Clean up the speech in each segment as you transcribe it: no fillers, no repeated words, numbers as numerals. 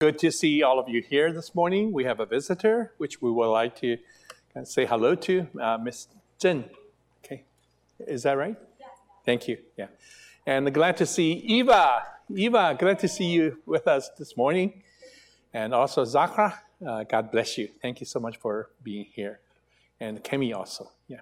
Good to see all of you here this morning. We have a visitor, which we would like to say hello to, Miss Jen. Okay, is that right? Yeah. Thank you. Yeah, and glad to see Eva. Eva, glad to see you with us this morning, and also Zachra. God bless you. Thank you so much for being here, and Kemi also. Yeah.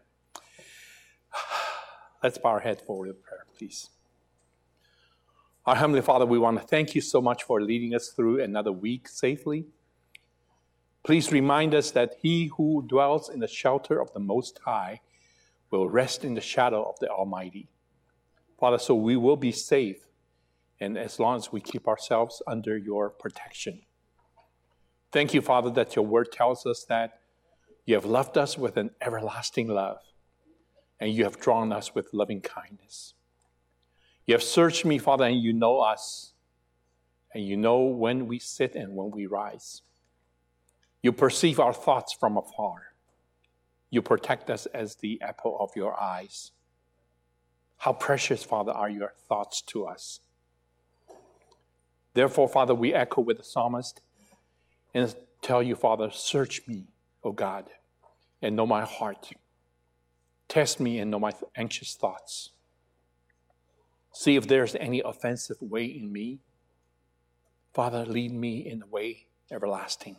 Let's bow our head forward in prayer, please. Our Heavenly Father, we want to thank you so much for leading us through another week safely. Please remind us that he who dwells in the shelter of the Most High will rest in the shadow of the Almighty. Father, so we will be safe, and as long as we keep ourselves under your protection. Thank you, Father, that your word tells us that you have loved us with an everlasting love, and you have drawn us with loving kindness. You have searched me, Father, and you know us, and you know when we sit and when we rise. You perceive our thoughts from afar. You protect us as the apple of your eyes. How precious, Father, are your thoughts to us. Therefore, Father, we echo with the psalmist and tell you, Father, search me, O God, and know my heart. Test me and know my anxious thoughts. See if there's any offensive way in me. Father, lead me in the way everlasting.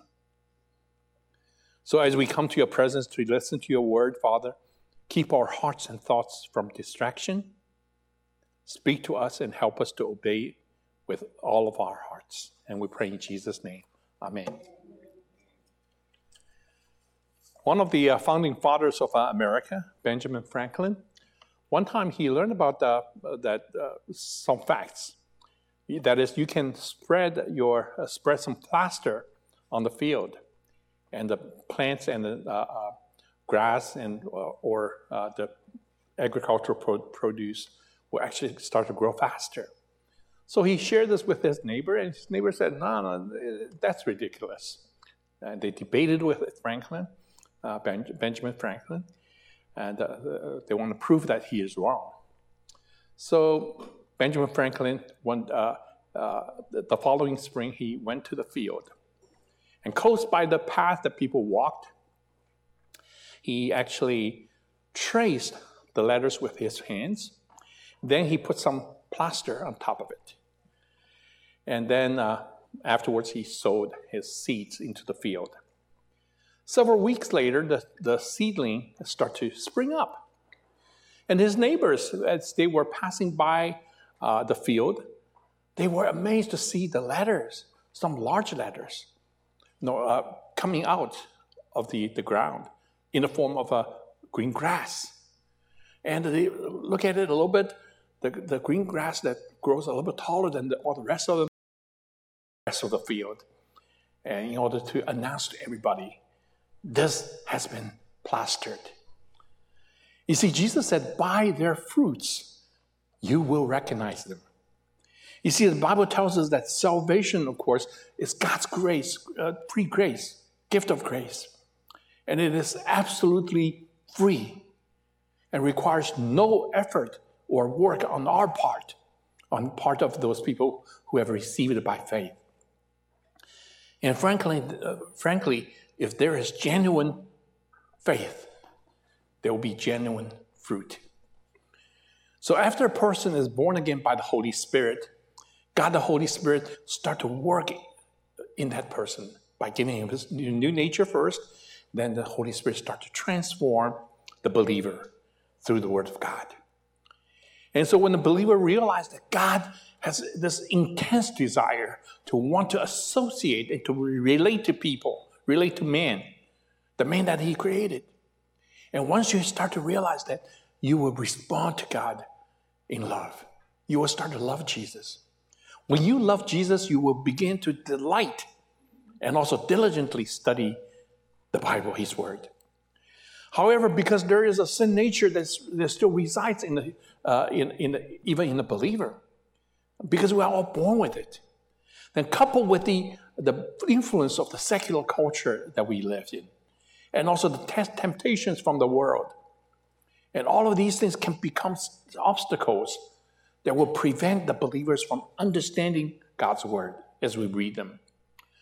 So as we come to your presence to listen to your word, Father, keep our hearts and thoughts from distraction. Speak to us and help us to obey with all of our hearts. And we pray in Jesus' name. Amen. One of the founding fathers of America, Benjamin Franklin, one time he learned about some facts. That is, you can spread some plaster on the field, and the plants and the grass or the agricultural produce will actually start to grow faster. So he shared this with his neighbor, and his neighbor said, "No, that's ridiculous." And they debated with Franklin, Benjamin Franklin. And they want to prove that he is wrong. So Benjamin Franklin, the following spring, he went to the field. And close by the path that people walked, he actually traced the letters with his hands. Then he put some plaster on top of it. And then afterwards, he sowed his seeds into the field. Several weeks later, the seedling started to spring up. And his neighbors, as they were passing by the field, they were amazed to see the letters, some large letters, coming out of the ground in the form of green grass. And they look at it a little bit, the green grass that grows a little bit taller than all the rest of the field. And in order to announce to everybody, this has been plastered. You see, Jesus said, by their fruits, you will recognize them. You see, the Bible tells us that salvation, of course, is God's grace, free grace, gift of grace. And it is absolutely free and requires no effort or work on our part, on part of those people who have received it by faith. And frankly, if there is genuine faith, there will be genuine fruit. So after a person is born again by the Holy Spirit, God the Holy Spirit starts to work in that person by giving him his new nature first. Then the Holy Spirit starts to transform the believer through the Word of God. And so when the believer realizes that God has this intense desire to want to associate and to relate to people, relate to man, the man that he created. And once you start to realize that, you will respond to God in love. You will start to love Jesus. When you love Jesus, you will begin to delight and also diligently study the Bible, his word. However, because there is a sin nature that still resides even in the believer, because we are all born with it, then coupled with the influence of the secular culture that we live in, and also the temptations from the world, and all of these things can become obstacles that will prevent the believers from understanding God's word as we read them.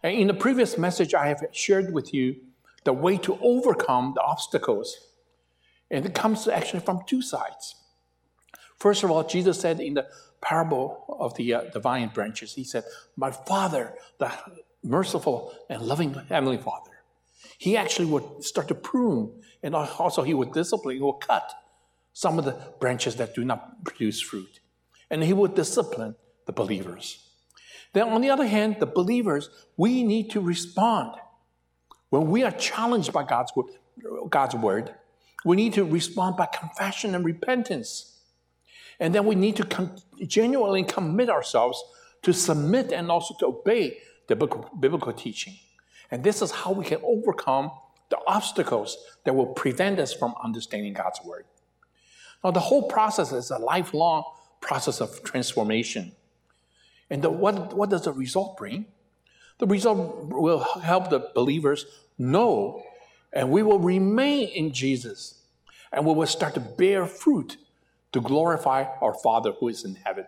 And in the previous message, I have shared with you the way to overcome the obstacles. And it comes actually from two sides. First of all, Jesus said in the parable of the vine branches, he said, my Father, the merciful and loving Heavenly Father, he actually would start to prune, and also he would discipline, he would cut some of the branches that do not produce fruit. And he would discipline the believers. Then on the other hand, the believers, we need to respond. When we are challenged by God's word, we need to respond by confession and repentance. And then we need to genuinely commit ourselves to submit and also to obey the biblical teaching. And this is how we can overcome the obstacles that will prevent us from understanding God's word. Now, the whole process is a lifelong process of transformation. And what does the result bring? The result will help the believers know, and we will remain in Jesus, and we will start to bear fruit to glorify our Father who is in heaven.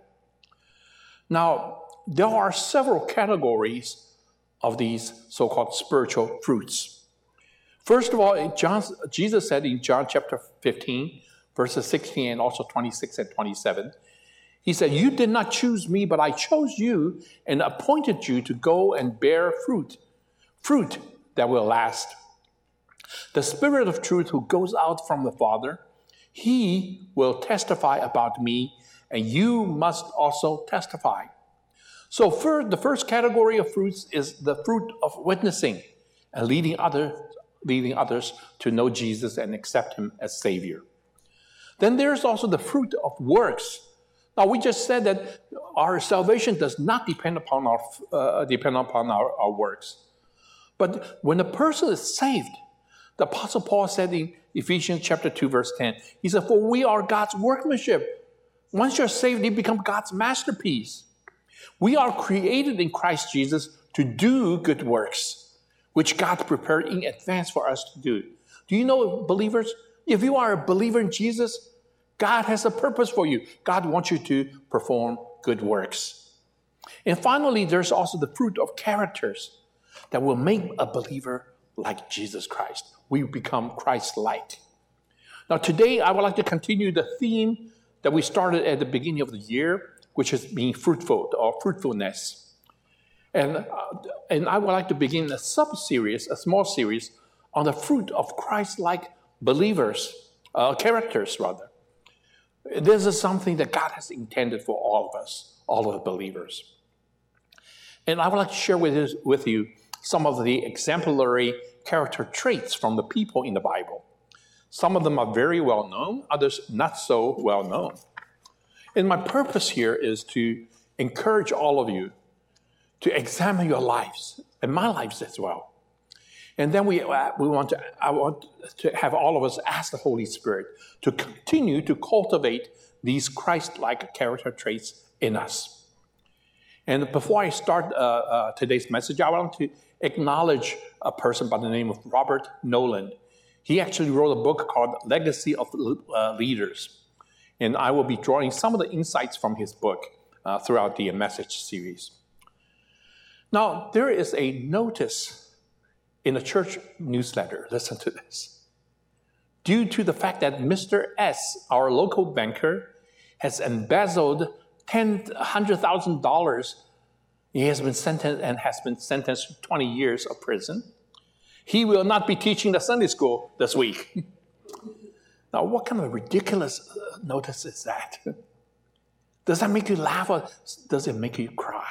Now, there are several categories of these so-called spiritual fruits. First of all, Jesus said in John chapter 15, verses 16 and also 26 and 27, he said, you did not choose me, but I chose you and appointed you to go and bear fruit that will last. The Spirit of truth who goes out from the Father, he will testify about me, and you must also testify. So the first category of fruits is the fruit of witnessing and leading others to know Jesus and accept him as Savior. Then there's also the fruit of works. Now, we just said that our salvation does not depend upon our works. But when a person is saved, the Apostle Paul said in Ephesians chapter 2, verse 10, he said, for we are God's workmanship. Once you're saved, you become God's masterpiece. We are created in Christ Jesus to do good works, which God prepared in advance for us to do. Do you know, believers, if you are a believer in Jesus, God has a purpose for you. God wants you to perform good works. And finally, there's also the fruit of characters that will make a believer like Jesus Christ. We become Christ-like. Now, today, I would like to continue the theme that we started at the beginning of the year, which is being fruitful or fruitfulness. And I would like to begin a sub-series, a small series, on the fruit of Christ-like believers, characters rather. This is something that God has intended for all of us, all of the believers. And I would like to share with you some of the exemplary character traits from the people in the Bible. Some of them are very well known, others not so well known. And my purpose here is to encourage all of you to examine your lives, and my lives as well. And then I want to have all of us ask the Holy Spirit to continue to cultivate these Christ-like character traits in us. And before I start today's message, I want to acknowledge a person by the name of Robert Nolan. He actually wrote a book called Legacy of Leaders. And I will be drawing some of the insights from his book throughout the message series. Now, there is a notice in a church newsletter. Listen to this. Due to the fact that Mr. S, our local banker, has embezzled $100,000, he has been sentenced to 20 years of prison. He will not be teaching the Sunday school this week. Now, what kind of ridiculous notice is that? Does that make you laugh or does it make you cry?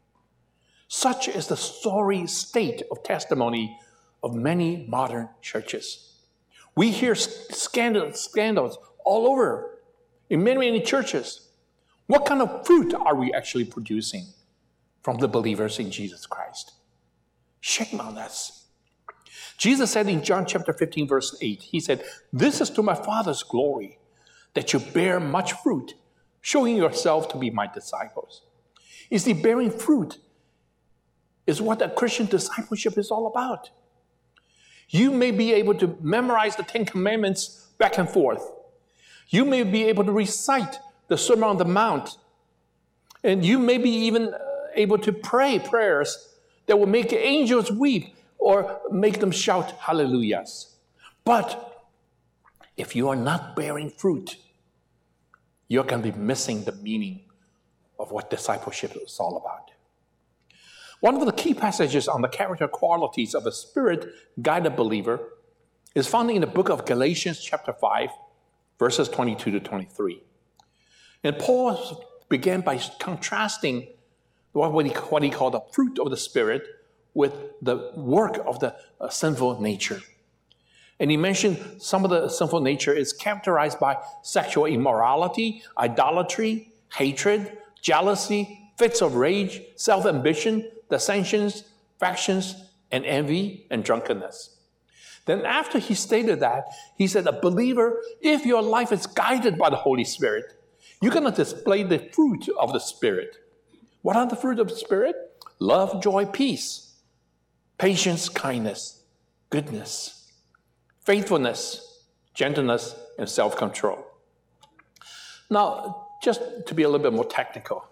Such is the sorry state of testimony of many modern churches. We hear scandals all over in many, many churches. What kind of fruit are we actually producing from the believers in Jesus Christ? Shame on us. Jesus said in John chapter 15, verse 8, he said, this is to my Father's glory, that you bear much fruit, showing yourself to be my disciples. You see, bearing fruit is what a Christian discipleship is all about. You may be able to memorize the 10 Commandments back and forth. You may be able to recite the Sermon on the Mount. And you may be even able to pray prayers that will make angels weep or make them shout hallelujahs. But if you are not bearing fruit, you're going to be missing the meaning of what discipleship is all about. One of the key passages on the character qualities of a Spirit-guided believer is found in the book of Galatians chapter 5, verses 22 to 23. And Paul began by contrasting what he called the fruit of the Spirit with the work of the sinful nature. And he mentioned some of the sinful nature is characterized by sexual immorality, idolatry, hatred, jealousy, fits of rage, self-ambition, dissensions, factions, and envy, and drunkenness. Then after he stated that, he said, a believer, if your life is guided by the Holy Spirit, you're going to display the fruit of the Spirit. What are the fruit of the Spirit? Love, joy, peace, patience, kindness, goodness, faithfulness, gentleness, and self-control. Now, just to be a little bit more technical,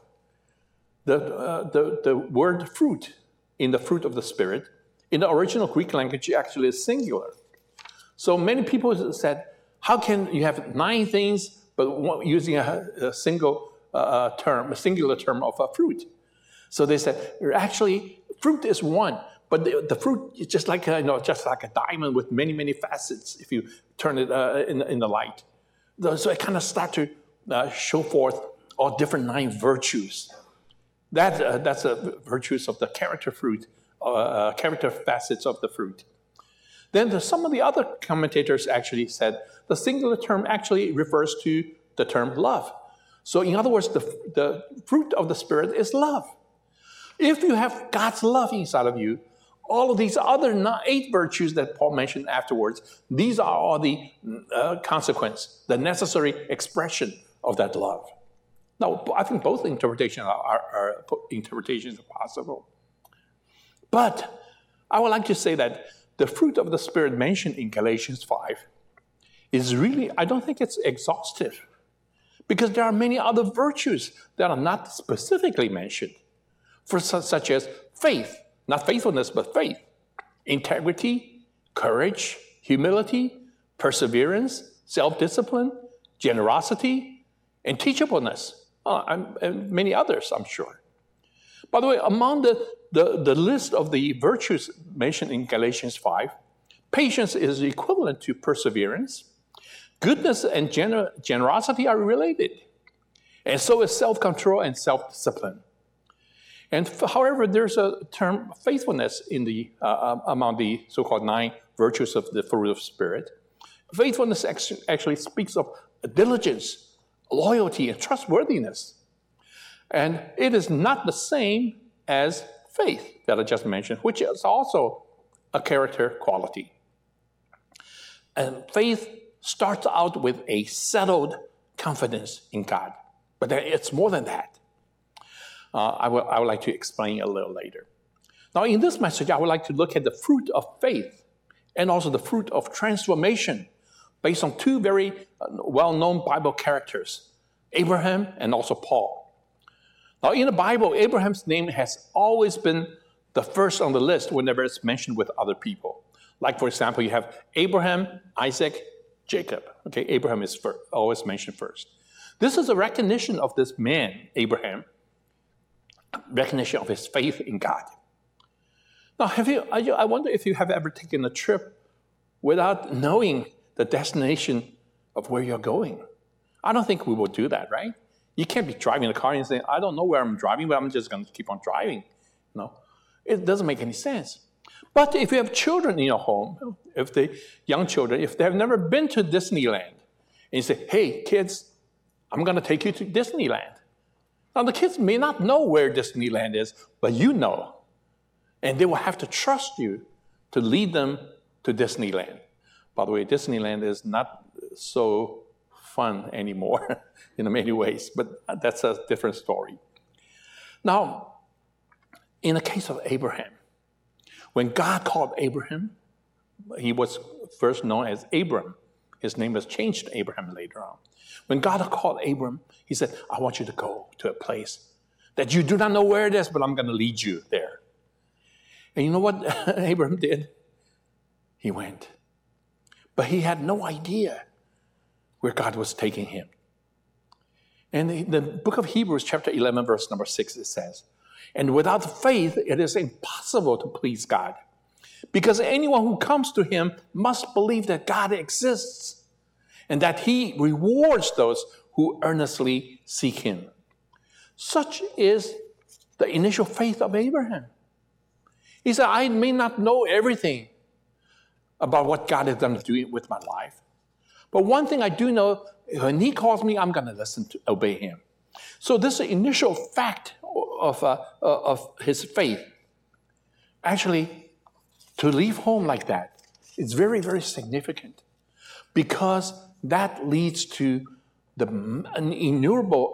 the word fruit in the fruit of the Spirit, in the original Greek language, actually is singular. So many people said, how can you have 9 things, but using a single term, a singular term of a fruit? So they said, actually, fruit is one, but the fruit is just like a diamond with many, many facets if you turn it in the light. So it kind of starts to show forth all different 9 virtues. That's the virtues of the character fruit, character facets of the fruit. Then some of the other commentators actually said the singular term actually refers to the term love. So in other words, the fruit of the Spirit is love. If you have God's love inside of you, all of these other 8 virtues that Paul mentioned afterwards, these are all the consequence, the necessary expression of that love. Now, I think both interpretations are possible. But I would like to say that the fruit of the Spirit mentioned in Galatians 5 is really, I don't think it's exhaustive, because there are many other virtues that are not specifically mentioned, such as faith, not faithfulness, but faith, integrity, courage, humility, perseverance, self-discipline, generosity, and teachableness, and many others, I'm sure. By the way, among the list of the virtues mentioned in Galatians 5, patience is equivalent to perseverance. Goodness and generosity are related. And so is self-control and self-discipline. And however, there's a term faithfulness in the among the so-called 9 virtues of the fruit of the Spirit. Faithfulness actually speaks of diligence, loyalty, and trustworthiness. And it is not the same as faith that I just mentioned, which is also a character quality. And faith starts out with a settled confidence in God. But it's more than that. I would like to explain a little later. Now, in this message, I would like to look at the fruit of faith and also the fruit of transformation based on 2 very well-known Bible characters, Abraham and also Paul. Now, in the Bible, Abraham's name has always been the first on the list whenever it's mentioned with other people. Like, for example, you have Abraham, Isaac, Jacob. Okay, Abraham is always mentioned first. This is a recognition of this man, Abraham, recognition of his faith in God. Now, I wonder if you have ever taken a trip without knowing the destination of where you're going. I don't think we will do that, right? You can't be driving a car and saying, I don't know where I'm driving, but I'm just going to keep on driving. No, it doesn't make any sense. But if you have children in your home, young children, if they have never been to Disneyland, and you say, hey, kids, I'm going to take you to Disneyland. Now, the kids may not know where Disneyland is, but you know. And they will have to trust you to lead them to Disneyland. By the way, Disneyland is not so fun anymore in many ways, but that's a different story. Now, in the case of Abraham, when God called Abraham, he was first known as Abram. His name was changed to Abraham later on. When God called Abram, he said, I want you to go to a place that you do not know where it is, but I'm going to lead you there. And you know what Abraham did? He went. But he had no idea where God was taking him. And in the book of Hebrews, chapter 11, verse number 6, it says, and without faith, it is impossible to please God. Because anyone who comes to him must believe that God exists and that he rewards those who earnestly seek him. Such is the initial faith of Abraham. He said, I may not know everything about what God is going to do with my life. But one thing I do know, when he calls me, I'm going to listen to obey him. So this initial fact of his faith, actually, to leave home like that, is very, very significant, because that leads to the innumerable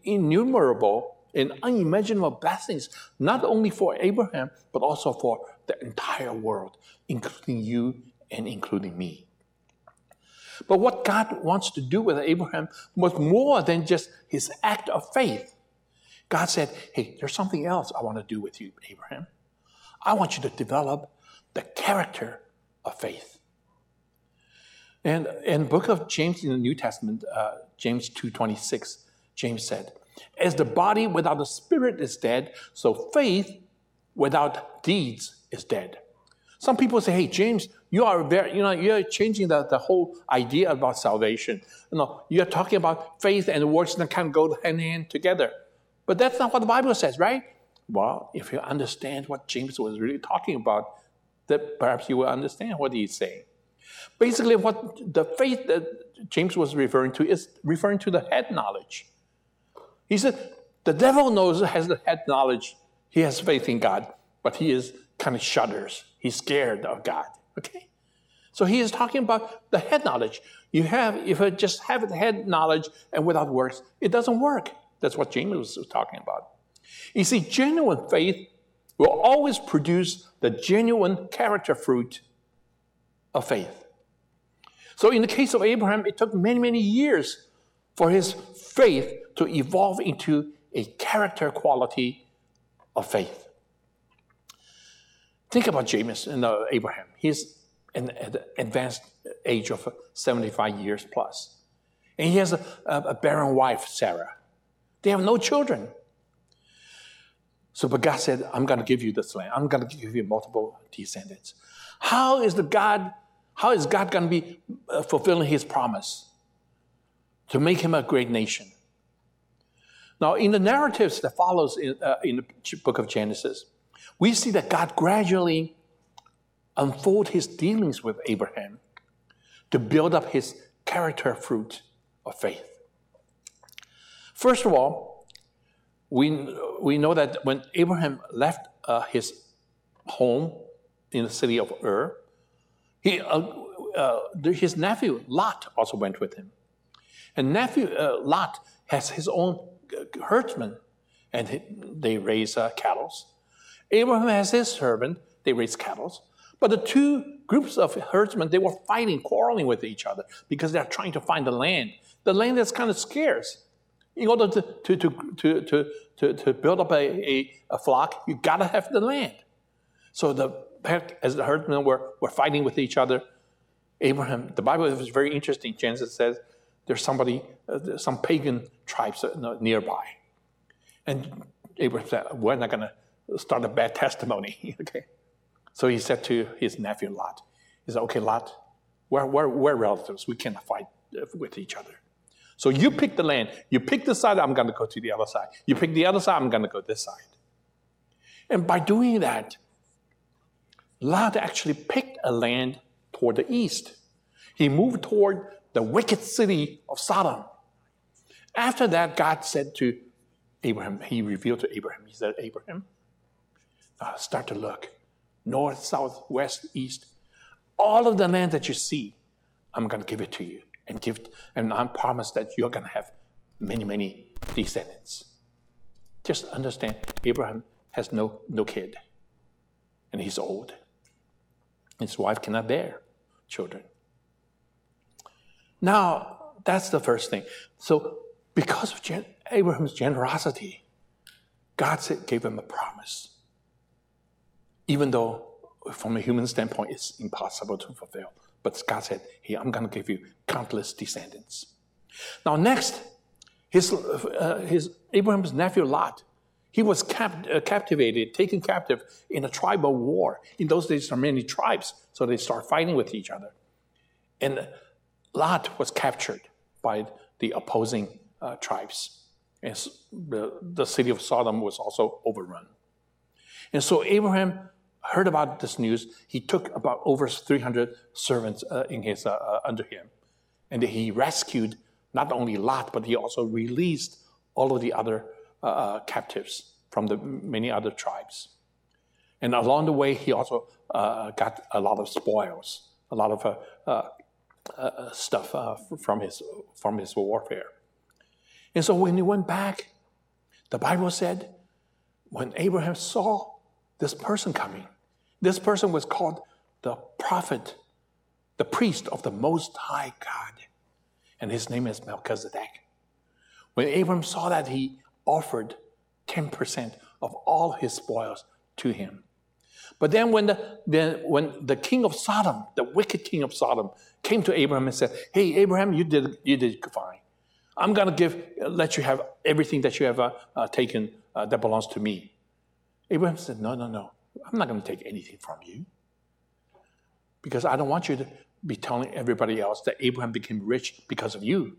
and unimaginable blessings, not only for Abraham, but also for the entire world, including you and including me. But what God wants to do with Abraham was more than just his act of faith. God said, hey, there's something else I want to do with you, Abraham. I want you to develop the character of faith. And in the book of James in the New Testament, James 2:26, James said, as the body without the spirit is dead, so faith without deeds is dead. Some people say, hey, James, you're changing the whole idea about salvation. You're talking about faith and works that can go hand in hand together. But that's not what the Bible says, right? Well, if you understand what James was really talking about, that perhaps you will understand what he's saying. Basically, what the faith that James was referring to is referring to the head knowledge. He said, the devil has the head knowledge. He has faith in God, but he is kind of shudders. He's scared of God, okay? So he is talking about the head knowledge. If you just have the head knowledge and without works, it doesn't work. That's what James was talking about. You see, genuine faith will always produce the genuine character fruit of faith. So in the case of Abraham, it took many, many years for his faith to evolve into a character quality of faith. Think about James and Abraham. He's at the advanced age of 75 years plus. And he has a barren wife, Sarah. They have no children. But God said, I'm going to give you this land. I'm going to give you multiple descendants. How is God going to be fulfilling his promise to make him a great nation? Now, in the narratives that follows in the book of Genesis, we see that God gradually unfolds his dealings with Abraham to build up his character fruit of faith. First of all, we know that when Abraham left his home in the city of Ur, his nephew Lot also went with him. And nephew Lot has his own herdsmen, and they raise cattle. Abraham has his servant, they raise cattle. But the two groups of herdsmen, they were fighting, quarreling with each other because they're trying to find the land that's kind of scarce. In order to build up a flock, you got to have the land. So as the herdsmen were fighting with each other, Abraham, the Bible is very interesting. Genesis says there's some pagan tribes nearby. And Abraham said, we're not going to start a bad testimony. Okay. So he said to his nephew Lot, he said, okay, Lot, we're relatives. We cannot fight with each other. So you pick the land. You pick this side, I'm going to go to the other side. You pick the other side, I'm going to go this side. And by doing that, Lot actually picked a land toward the east. He moved toward the wicked city of Sodom. After that, God said to Abraham, he revealed to Abraham, he said, Abraham, start to look. North, south, west, east. All of the land that you see, I'm going to give it to you. And I promise that you're going to have many, many descendants. Just understand, Abraham has no kid. And he's old. His wife cannot bear children. Now, that's the first thing. So, because of Abraham's generosity, God gave him a promise. even though from a human standpoint it's impossible to fulfill. But God said, hey, I'm going to give you countless descendants. Now next, Abraham's nephew Lot, he was captivated, taken captive in a tribal war. In those days, there are many tribes, so they start fighting with each other. And Lot was captured by the opposing tribes. And the city of Sodom was also overrun. And so Abraham heard about this news. He took about over 300 servants under him. And he rescued not only Lot, but he also released all of the other captives from the many other tribes. And along the way, he also got a lot of spoils, a lot of stuff from his warfare. And so when he went back, the Bible said, when Abraham saw this person coming, this person was called the prophet, the priest of the Most High God. And his name is Melchizedek. When Abraham saw that, he offered 10% of all his spoils to him. But then when the king of Sodom, the wicked king of Sodom, came to Abraham and said, hey, Abraham, you did fine. I'm going to let you have everything that you have taken that belongs to me. Abraham said, no. I'm not going to take anything from you. Because I don't want you to be telling everybody else that Abraham became rich because of you.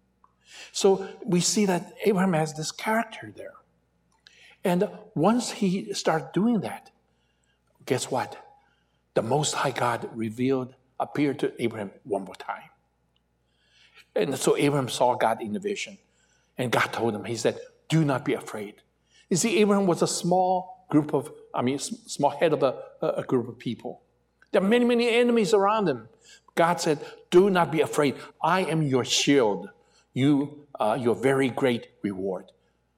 So we see that Abraham has this character there. And once he started doing that, guess what? The Most High God appeared to Abraham one more time. And so Abraham saw God in the vision. And God told him, he said, do not be afraid. You see, Abraham was a small head of a group of people. There are many, many enemies around him. God said, do not be afraid. I am your shield. Your very great reward.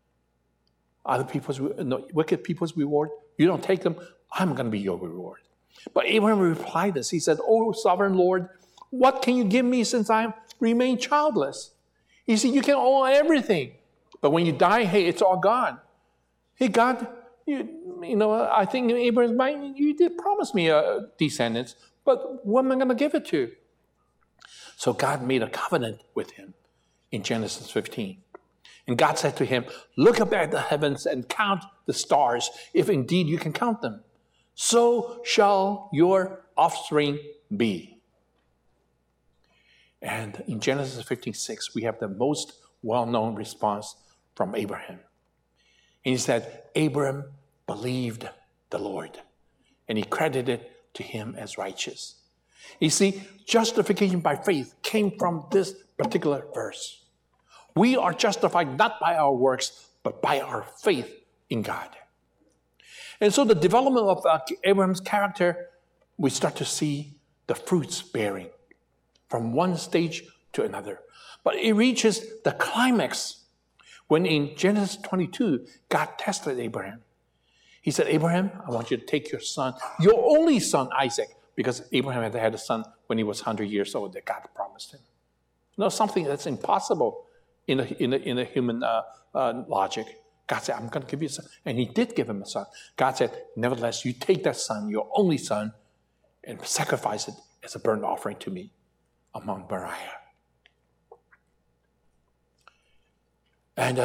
Wicked people's reward, you don't take them, I'm going to be your reward. But Abraham replied this. He said, oh, sovereign Lord, what can you give me since I remain childless? You see, you can own everything. But when you die, hey, it's all gone. Hey, God, I think in Abraham's mind, you did promise me descendants, but what am I going to give it to? So God made a covenant with him in Genesis 15. And God said to him, look up at the heavens and count the stars, if indeed you can count them. So shall your offspring be. And in Genesis 15:6, we have the most well-known response from Abraham. And he said, Abraham believed the Lord, and he credited to him as righteous. You see, justification by faith came from this particular verse. We are justified not by our works, but by our faith in God. And so the development of Abraham's character, we start to see the fruits bearing from one stage to another. But it reaches the climax when in Genesis 22, God tested Abraham. He said, Abraham, I want you to take your son, your only son, Isaac, because Abraham had a son when he was 100 years old that God promised him. Something that's impossible in a human logic. God said, I'm going to give you a son. And he did give him a son. God said, nevertheless, you take that son, your only son, and sacrifice it as a burnt offering to me on Mount Moriah. And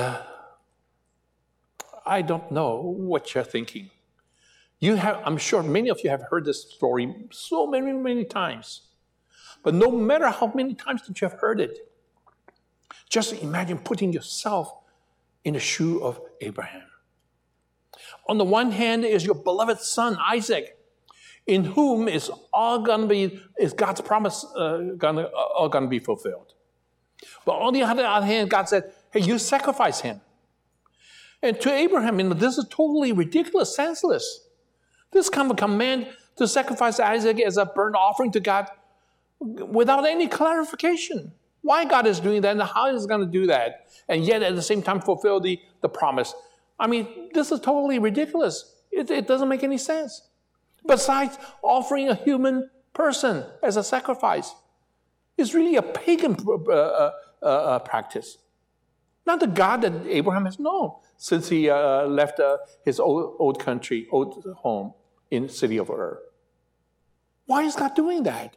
I don't know what you're thinking. I'm sure many of you have heard this story so many, many times. But no matter how many times that you have heard it, just imagine putting yourself in the shoe of Abraham. On the one hand is your beloved son, Isaac, in whom is God's promise all going to be fulfilled. But on the other hand, God said, hey, you sacrifice him. And to Abraham, this is totally ridiculous, senseless. This kind of command to sacrifice Isaac as a burnt offering to God without any clarification. Why God is doing that and how He's going to do that, and yet at the same time fulfill the promise. This is totally ridiculous. It doesn't make any sense. Besides offering a human person as a sacrifice, it's really a pagan practice. Not the God that Abraham has known since he left his old country, old home, in the city of Ur. Why is God doing that?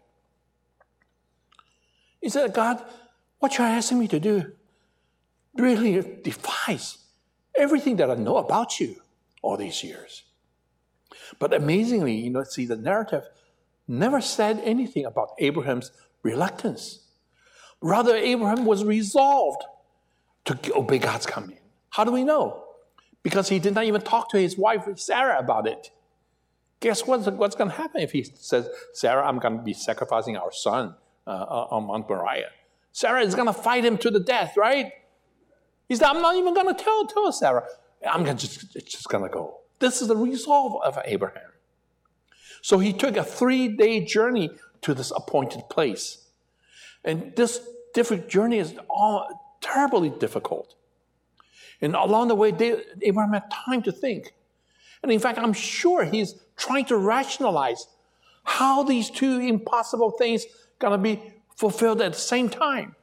He said, God, what you're asking me to do really defies everything that I know about you all these years. But amazingly, see, the narrative never said anything about Abraham's reluctance. Rather, Abraham was resolved to obey God's command. How do we know? Because he did not even talk to his wife, Sarah, about it. Guess what's going to happen if he says, Sarah, I'm going to be sacrificing our son on Mount Moriah? Sarah is going to fight him to the death, right? He said, I'm not even going to tell Sarah. It's just going to go. This is the resolve of Abraham. So he took a 3-day journey to this appointed place. And this different journey is terribly difficult. And along the way, Abraham had time to think. And in fact, I'm sure he's trying to rationalize how these two impossible things going to be fulfilled at the same time.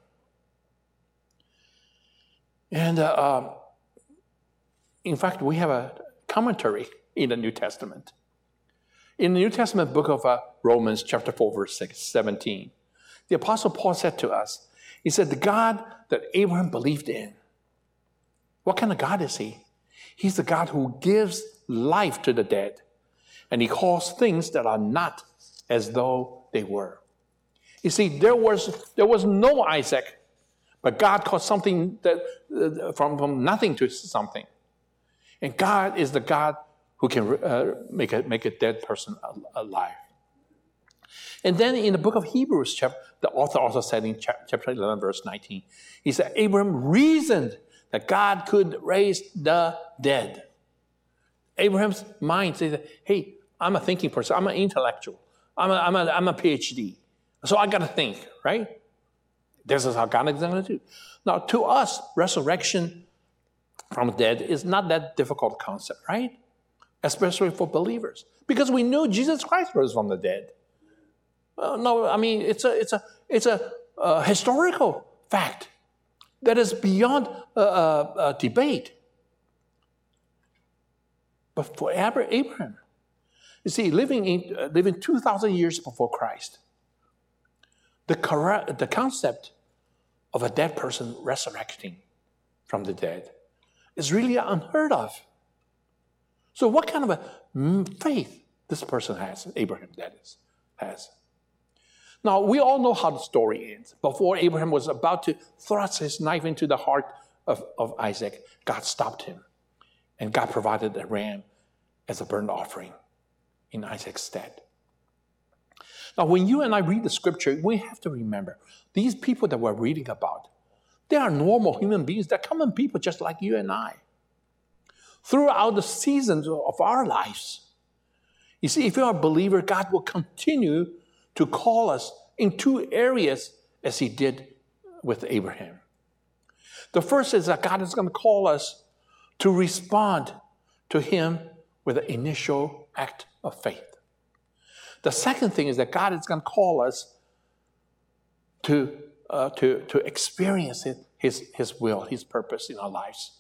And in fact, we have a commentary in the New Testament. In the New Testament book of Romans, chapter 4, verse 17, the Apostle Paul said to us, he said, the God that Abraham believed in. What kind of God is he? He's the God who gives life to the dead, and he calls things that are not as though they were. You see, there was no Isaac, but God caused something that from nothing to something. And God is the God who can make a dead person alive. And then in the book of Hebrews, the author also said in chapter 11, verse 19, he said, Abraham reasoned that God could raise the dead. Abraham's mind says, hey, I'm a thinking person. I'm an intellectual. I'm a PhD. So I got to think, right? This is how God is going to do. Now, to us, resurrection from the dead is not that difficult concept, right? Especially for believers, because we know Jesus Christ rose from the dead. No, I mean it's a historical fact that is beyond debate. But for Abraham, you see, living 2,000 years before Christ, the concept of a dead person resurrecting from the dead is really unheard of. So what kind of a faith this person has, Abraham that is, has? Now, we all know how the story ends. Before Abraham was about to thrust his knife into the heart of Isaac, God stopped him. And God provided a ram as a burnt offering in Isaac's stead. Now, when you and I read the scripture, we have to remember, these people that we're reading about, they are normal human beings. They're common people just like you and I. Throughout the seasons of our lives, you see, if you're a believer, God will continue to call us in two areas as he did with Abraham. The first is that God is going to call us to respond to him with an initial act of faith. The second thing is that God is going to call us to experience his will, his purpose in our lives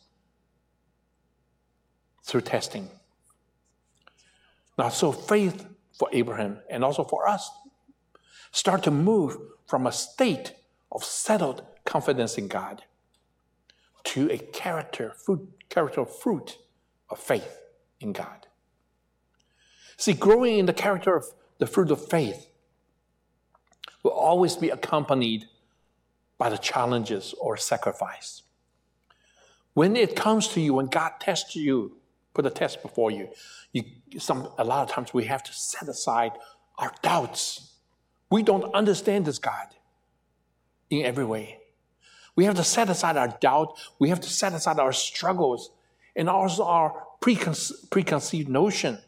through testing. Now, so faith for Abraham and also for us start to move from a state of settled confidence in God to a character fruit of faith in God. See, growing in the character of the fruit of faith will always be accompanied by the challenges or sacrifice. When it comes to you, when God tests you, put a test before you, a lot of times we have to set aside our doubts. We don't understand this God in every way. We have to set aside our doubt. We have to set aside our struggles and also our preconceived notion.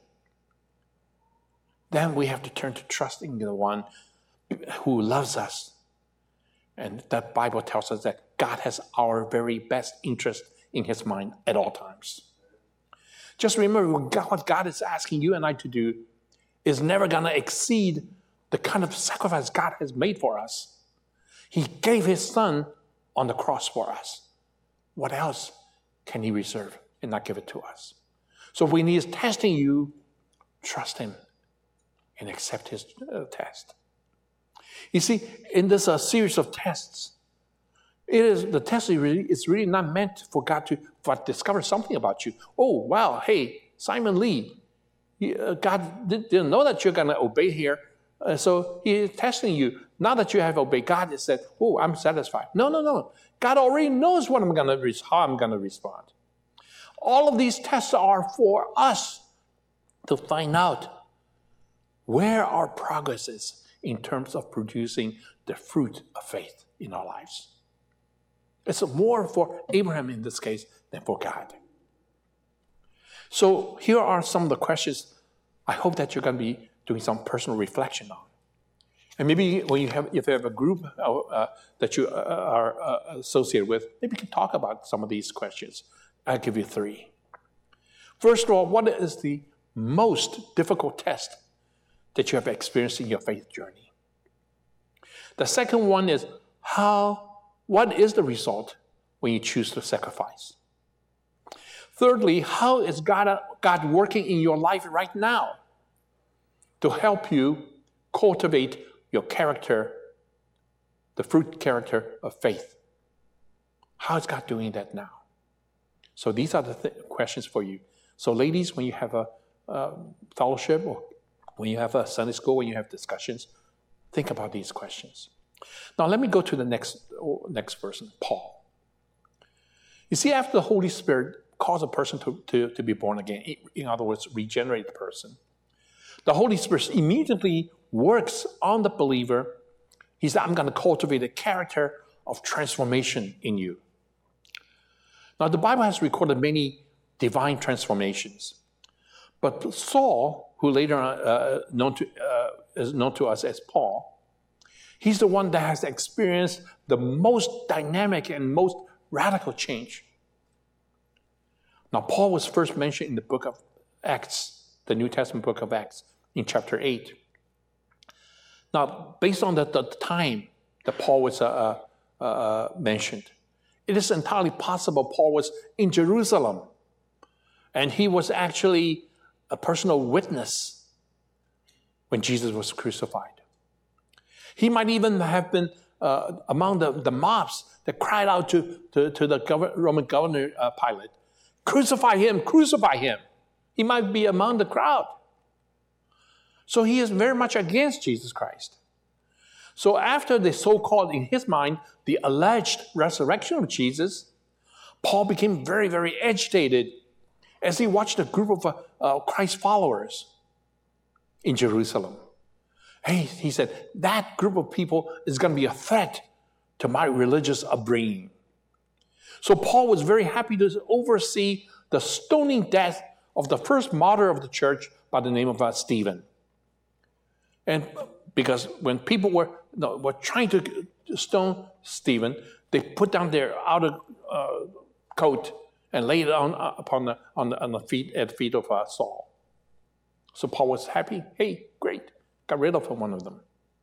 Then we have to turn to trusting the one who loves us. And the Bible tells us that God has our very best interest in his mind at all times. Just remember, what God is asking you and I to do is never going to exceed the kind of sacrifice God has made for us. He gave his son on the cross for us. What else can he reserve and not give it to us? So when he is testing you, trust him and accept his test. You see, in this series of tests, the test is really not meant for God to discover something about you. Oh, wow, hey, Simon Lee, God didn't know that you're going to obey here, so he is testing you. Now that you have obeyed, God has said, oh, I'm satisfied. No. God already knows how I'm going to respond. All of these tests are for us to find out where our progress is in terms of producing the fruit of faith in our lives. It's more for Abraham in this case than for God. So here are some of the questions I hope that you're going to be doing some personal reflection on. And maybe if you have a group that you are associated with, maybe you can talk about some of these questions. I'll give you 3. First of all, what is the most difficult test that you have experienced in your faith journey? The second one is what is the result when you choose to sacrifice? Thirdly, how is God working in your life right now to help you cultivate your character, the fruit character of faith? How is God doing that now? So these are the questions for you. So ladies, when you have a fellowship or when you have a Sunday school, when you have discussions, think about these questions. Now let me go to the next person, Paul. You see, after the Holy Spirit calls a person to be born again, in other words, regenerate the person, the Holy Spirit immediately works on the believer. He said, I'm going to cultivate a character of transformation in you. Now, the Bible has recorded many divine transformations. But Saul, who later is known to us as Paul, he's the one that has experienced the most dynamic and most radical change. Now, Paul was first mentioned in the book of Acts, the New Testament book of Acts, in chapter 8. Now, based on the time that Paul was mentioned, it is entirely possible Paul was in Jerusalem, and he was actually a personal witness when Jesus was crucified. He might even have been among the mobs that cried out to the Roman governor Pilate, crucify him, crucify him. He might be among the crowd. So he is very much against Jesus Christ. So after the so-called, in his mind, the alleged resurrection of Jesus, Paul became very, very agitated as he watched a group of Christ followers in Jerusalem. Hey, he said, that group of people is going to be a threat to my religious upbringing. So Paul was very happy to oversee the stoning death of the first martyr of the church by the name of Stephen. And because when people were trying to stone Stephen, they put down their outer coat and laid it on the feet of Saul. So Paul was happy. Hey, great, got rid of one of them.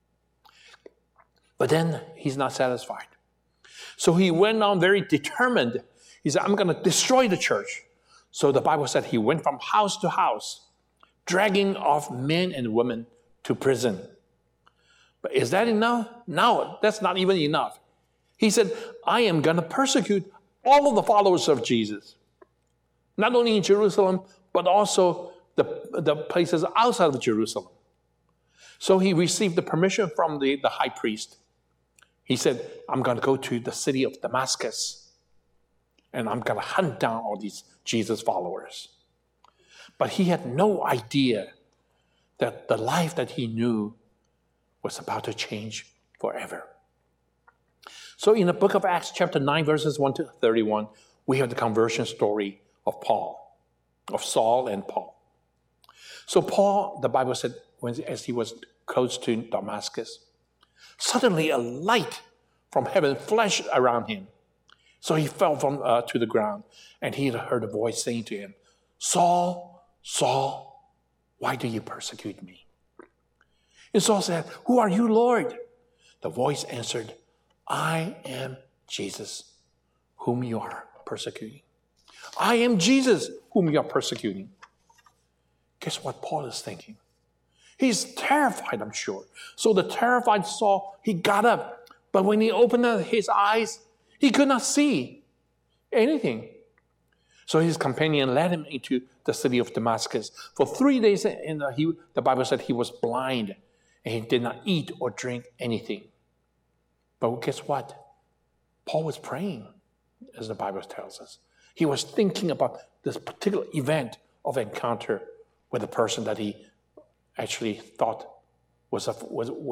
But then he's not satisfied. So he went on very determined. He said, I'm going to destroy the church. So the Bible said he went from house to house, dragging off men and women to prison. But is that enough? No, that's not even enough. He said, I am going to persecute all of the followers of Jesus, not only in Jerusalem, but also the places outside of Jerusalem. So he received the permission from the high priest. He said, I'm going to go to the city of Damascus, and I'm going to hunt down all these Jesus followers. But he had no idea that the life that he knew was about to change forever. So in the book of Acts, chapter 9, verses 1 to 31, we have the conversion story of Paul, of Saul and Paul. So Paul, the Bible said, as he was close to Damascus, suddenly a light from heaven flashed around him. So he fell to the ground, and he heard a voice saying to him, Saul, Saul, why do you persecute me? And Saul said, who are you, Lord? The voice answered, I am Jesus, whom you are persecuting. I am Jesus, whom you are persecuting. Guess what Paul is thinking? He's terrified, I'm sure. So the terrified Saul, he got up. But when he opened his eyes, he could not see anything. So his companion led him into the city of Damascus. For 3 days, the Bible said he was blind, and he did not eat or drink anything. But guess what? Paul was praying, as the Bible tells us. He was thinking about this particular event of encounter with a person that he actually thought was a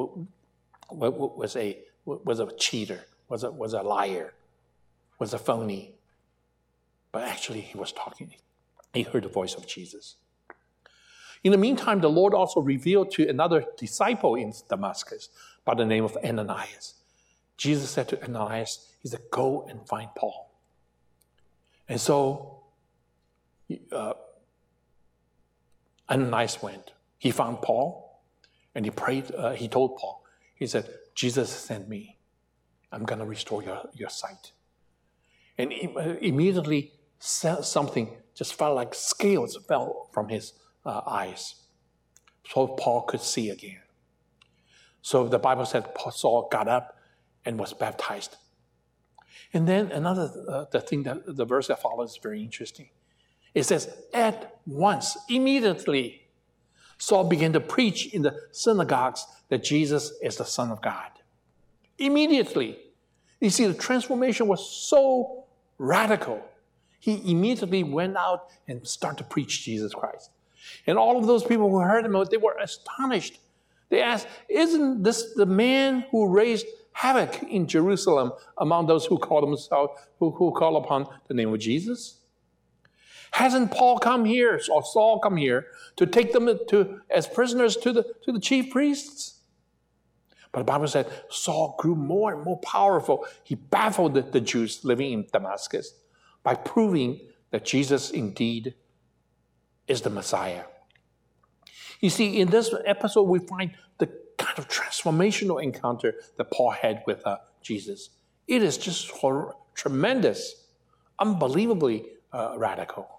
cheater, was a liar, was a phony. But actually, he was talking. He heard the voice of Jesus. In the meantime, the Lord also revealed to another disciple in Damascus by the name of Ananias. Jesus said to Ananias, he said, go and find Paul. And so Ananias went. He found Paul, and he prayed. He told Paul, he said, Jesus sent me. I'm going to restore your sight. And immediately something just felt like scales fell from his eyes. So Paul could see again. So the Bible said Saul got up and was baptized. And then the verse that follows is very interesting. It says, at once, immediately, Saul began to preach in the synagogues that Jesus is the Son of God. Immediately. You see, the transformation was so radical. He immediately went out and started to preach Jesus Christ. And all of those people who heard him, they were astonished. They asked, isn't this the man who raised havoc in Jerusalem among those who call themselves, who call upon the name of Jesus? Hasn't Paul come here, or Saul come here, to take them as prisoners to the chief priests? But the Bible said Saul grew more and more powerful. He baffled the Jews living in Damascus by proving that Jesus indeed is the Messiah. You see, in this episode, we find the kind of transformational encounter that Paul had with Jesus. It is just tremendous, unbelievably radical.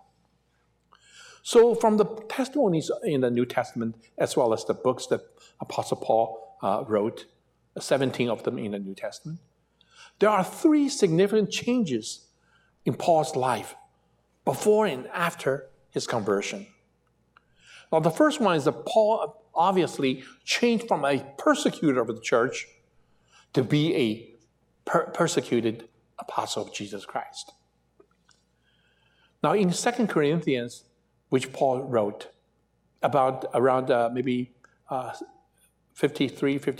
So from the testimonies in the New Testament, as well as the books that Apostle Paul wrote, 17 of them in the New Testament, there are 3 significant changes in Paul's life before and after his conversion. Now, the first one is that Paul obviously changed from a persecutor of the church to be a persecuted apostle of Jesus Christ. Now, in 2 Corinthians, which Paul wrote around maybe 52,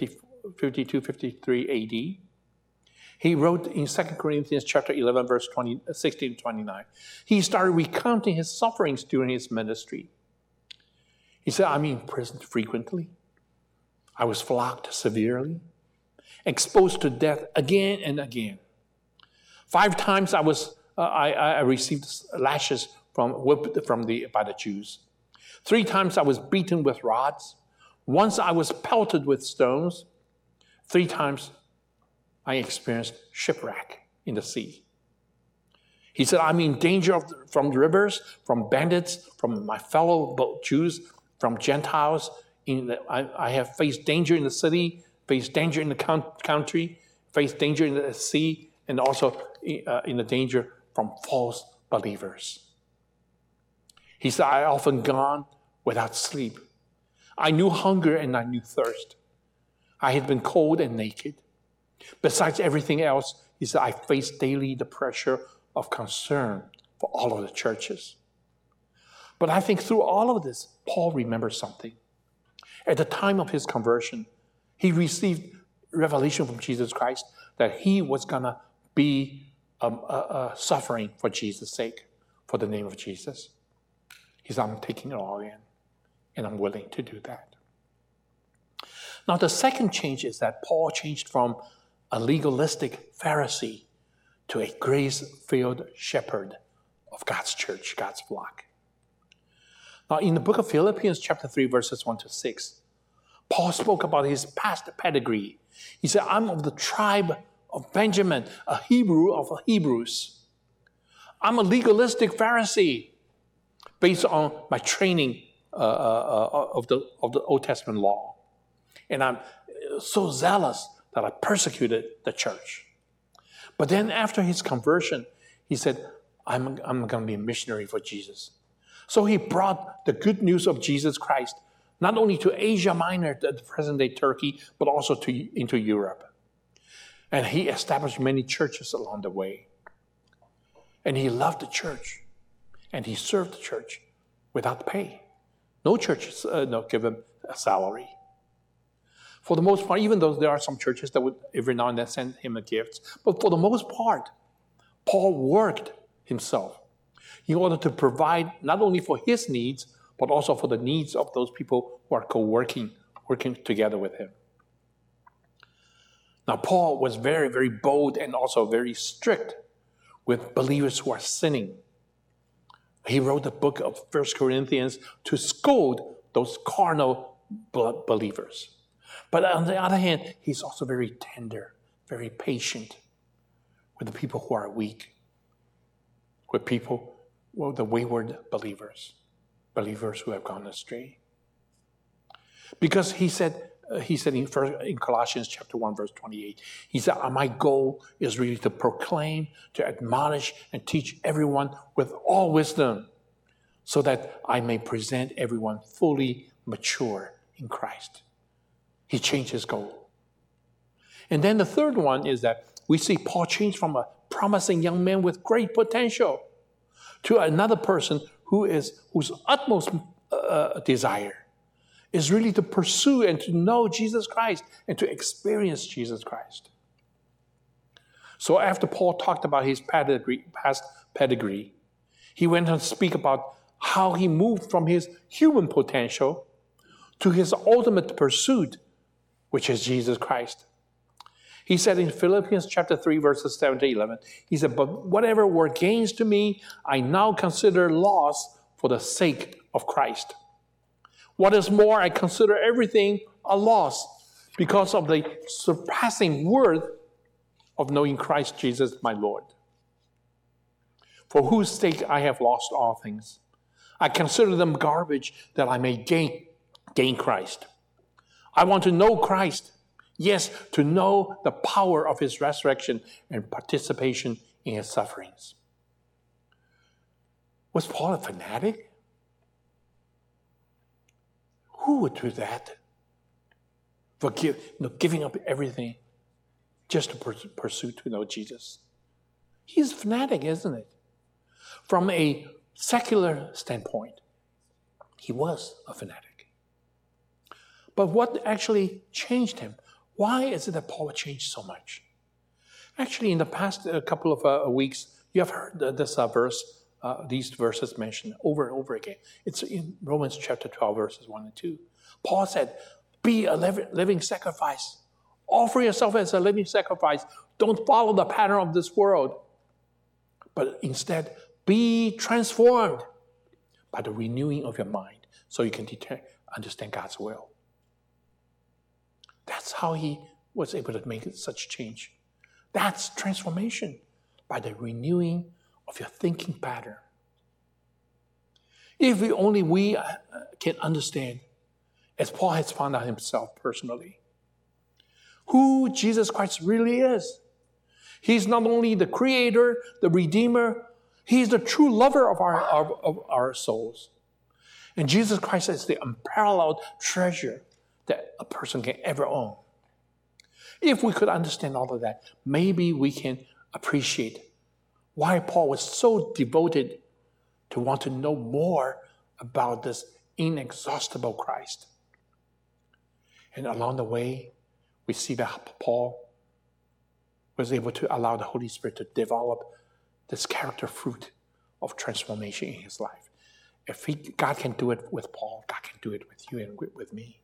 53 AD, he wrote in 2 Corinthians chapter 11, verse 16 to 29. He started recounting his sufferings during his ministry. He said, I'm imprisoned frequently. I was flogged severely, exposed to death again and again. 5 times I received lashes by the Jews. 3 times I was beaten with rods. Once I was pelted with stones. 3 times I experienced shipwreck in the sea. He said, I'm in danger from the rivers, from bandits, from my fellow Jews, from Gentiles. I have faced danger in the city, faced danger in the country, faced danger in the sea, and also in the danger from false believers. He said, I often gone without sleep. I knew hunger and I knew thirst. I had been cold and naked. Besides everything else, he said, I faced daily the pressure of concern for all of the churches. But I think through all of this, Paul remembers something. At the time of his conversion, he received revelation from Jesus Christ that he was going to be suffering for Jesus' sake, for the name of Jesus. He said, I'm taking it all in, and I'm willing to do that. Now, the second change is that Paul changed from a legalistic Pharisee to a grace-filled shepherd of God's church, God's flock. Now, in the book of Philippians, chapter 3, verses 1 to 6, Paul spoke about his past pedigree. He said, I'm of the tribe of Benjamin, a Hebrew of Hebrews. I'm a legalistic Pharisee based on my training of the Old Testament law. And I'm so zealous that I persecuted the church. But then after his conversion, he said, I'm going to be a missionary for Jesus. So he brought the good news of Jesus Christ, not only to Asia Minor, the present-day Turkey, but also into Europe. And he established many churches along the way. And he loved the church. And he served the church without pay. No churches give him a salary. For the most part, even though there are some churches that would every now and then send him a gift, but for the most part, Paul worked himself in order to provide not only for his needs, but also for the needs of those people who are working together with him. Now, Paul was very, very bold and also very strict with believers who are sinning. He wrote the book of 1 Corinthians to scold those carnal believers. But on the other hand, he's also very tender, very patient with the people who are weak, with people, the wayward believers who have gone astray. Because he said in Colossians chapter 1, verse 28, he said, my goal is really to proclaim, to admonish, and teach everyone with all wisdom, so that I may present everyone fully mature in Christ. He changed his goal. And then the third one is that we see Paul change from a promising young man with great potential to another person whose utmost desire is really to pursue and to know Jesus Christ and to experience Jesus Christ. So after Paul talked about his past pedigree, he went on to speak about how he moved from his human potential to his ultimate pursuit, which is Jesus Christ. He said in Philippians chapter 3, verses 7 to 11, he said, but whatever were gains to me, I now consider loss for the sake of Christ. What is more, I consider everything a loss because of the surpassing worth of knowing Christ Jesus my Lord, for whose sake I have lost all things. I consider them garbage that I may gain Christ. I want to know Christ. Yes, to know the power of his resurrection and participation in his sufferings. Was Paul a fanatic? Who would do that? For giving up everything just to pursue to know Jesus. He's a fanatic, isn't it? From a secular standpoint, he was a fanatic. But what actually changed him? Why is it that Paul changed so much? Actually, in the past couple of weeks, you have heard this verse, these verses mentioned over and over again. It's in Romans chapter 12, verses 1 and 2. Paul said, be a living sacrifice. Offer yourself as a living sacrifice. Don't follow the pattern of this world, but instead be transformed by the renewing of your mind so you can understand God's will. That's how he was able to make such change. That's transformation by the renewing of your thinking pattern. If we can understand, as Paul has found out himself personally, who Jesus Christ really is. He's not only the creator, the redeemer, he's the true lover of our souls. And Jesus Christ is the unparalleled treasure that a person can ever own. If we could understand all of that, maybe we can appreciate why Paul was so devoted to want to know more about this inexhaustible Christ. And along the way, we see that Paul was able to allow the Holy Spirit to develop this character fruit of transformation in his life. If God can do it with Paul, God can do it with you and with me.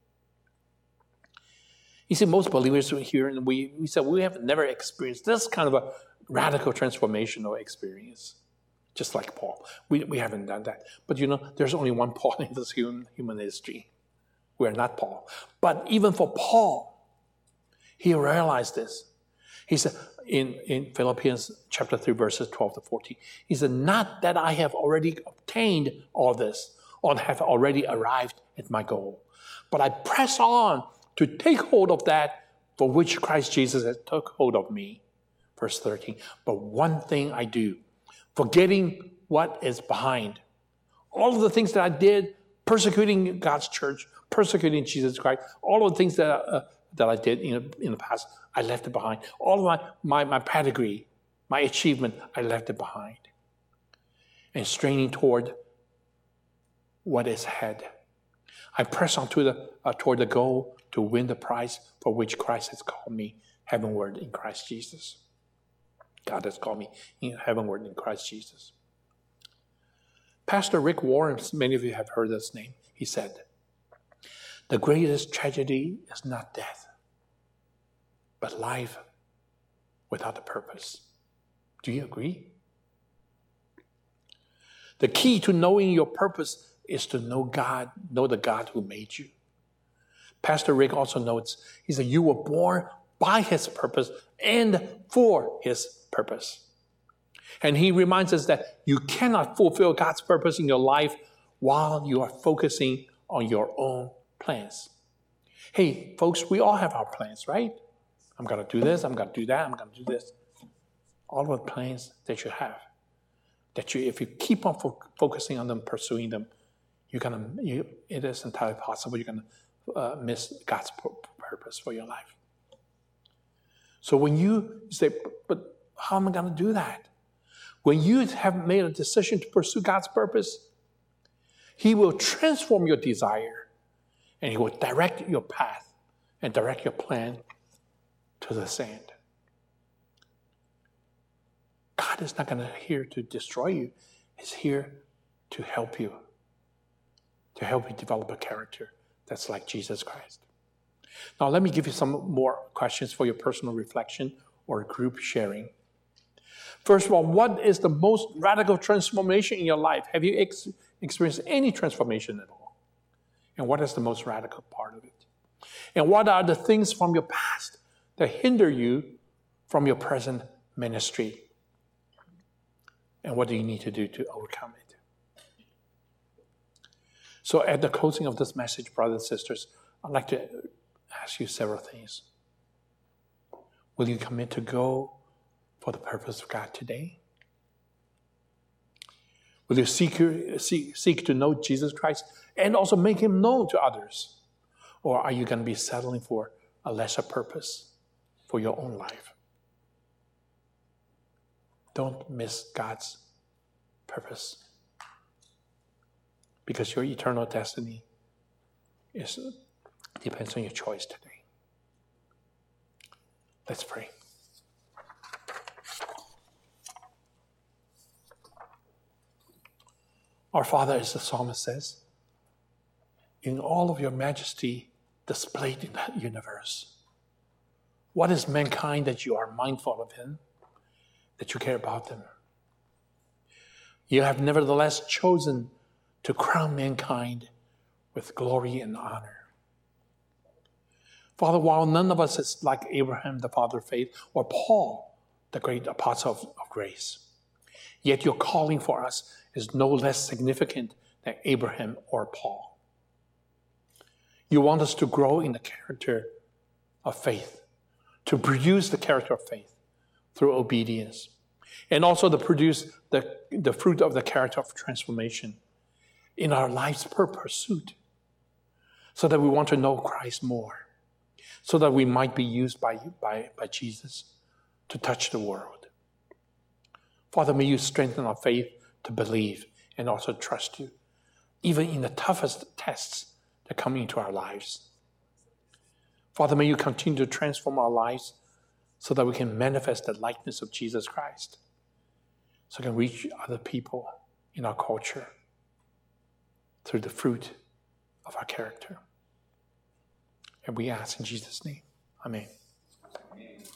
You see, most believers here, and we said we have never experienced this kind of a radical transformational experience, just like Paul. We haven't done that. But there's only one Paul in this human history. We are not Paul. But even for Paul, he realized this. He said in Philippians chapter 3, verses 12 to 14, he said, not that I have already obtained all this or have already arrived at my goal. But I press on to take hold of that for which Christ Jesus has took hold of me. Verse 13, but one thing I do, forgetting what is behind. All of the things that I did, persecuting God's church, persecuting Jesus Christ, all of the things that I did in the past, I left it behind. All of my pedigree, my achievement, I left it behind. And straining toward what is ahead. I press on toward the goal to win the prize for which Christ has called me heavenward in Christ Jesus. God has called me heavenward in Christ Jesus. Pastor Rick Warren, many of you have heard this name, he said, the greatest tragedy is not death, but life without a purpose. Do you agree? The key to knowing your purpose is to know God, know the God who made you. Pastor Rick also notes, he said, you were born by his purpose and for his purpose. And he reminds us that you cannot fulfill God's purpose in your life while you are focusing on your own plans. Hey, folks, we all have our plans, right? I'm going to do this, I'm going to do that, I'm going to do this. All the plans that you have, if you keep on focusing on them, pursuing them, it is entirely possible you're going to miss God's purpose for your life. So when you say, but how am I going to do that? When you have made a decision to pursue God's purpose, he will transform your desire and he will direct your path and direct your plan to the sand. God is not here to destroy you. He's here to help you develop a character that's like Jesus Christ. Now, let me give you some more questions for your personal reflection or group sharing. First of all, what is the most radical transformation in your life? Have you experienced any transformation at all? And what is the most radical part of it? And what are the things from your past that hinder you from your present ministry? And what do you need to do to overcome it? So at the closing of this message, brothers and sisters, I'd like to ask you several things. Will you commit to go for the purpose of God today? Will you seek to know Jesus Christ and also make him known to others? Or are you going to be settling for a lesser purpose for your own life? Don't miss God's purpose, because your eternal destiny depends on your choice today. Let's pray. Our Father, as the psalmist says, in all of your majesty displayed in that universe, what is mankind that you are mindful of him, that you care about them? You have nevertheless chosen to crown mankind with glory and honor. Father, while none of us is like Abraham, the father of faith, or Paul, the great apostle of grace, yet your calling for us is no less significant than Abraham or Paul. You want us to grow in the character of faith, to produce the character of faith through obedience, and also to produce the fruit of the character of transformation in our life's pursuit, so that we want to know Christ more, so that we might be used by Jesus to touch the world. Father, may you strengthen our faith to believe and also trust you, even in the toughest tests that come into our lives. Father, may you continue to transform our lives so that we can manifest the likeness of Jesus Christ, so we can reach other people in our culture through the fruit of our character. And we ask in Jesus' name. Amen.